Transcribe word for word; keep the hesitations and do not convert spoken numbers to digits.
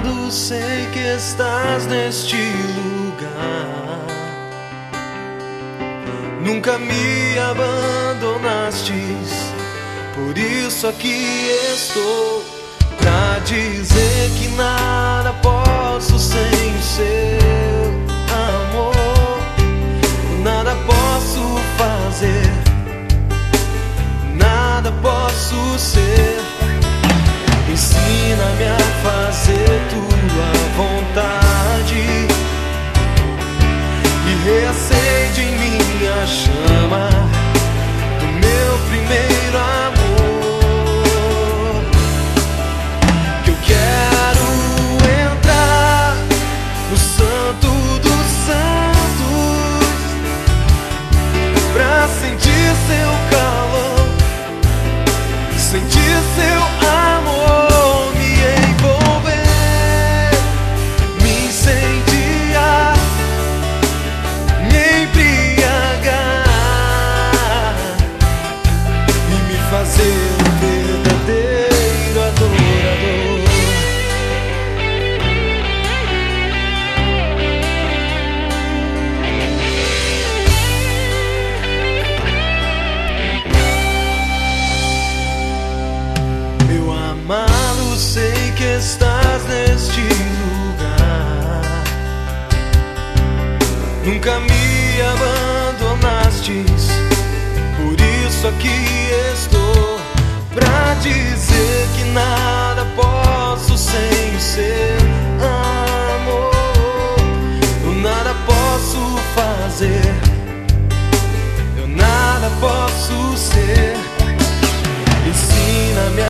amado, sei que estás neste lugar. Nunca me abandonastes, por isso aqui estou, pra dizer que nada posso sem o seu amor. Nada posso fazer, nada posso ser. Ensina-me a fazer tua vontade e reacende em mim a chama do meu primeiro amor. Que eu quero entrar no Santo dos Santos pra sentir seu calor, sentir seu amor me envolver, me incendiar, me embriagar e me fazer um verdadeiro adorador. Meu amado, sei que estás neste lugar. Nunca me abandonastes, por isso aqui estou, pra dizer que nada posso sem o seu amor. Eu nada posso fazer,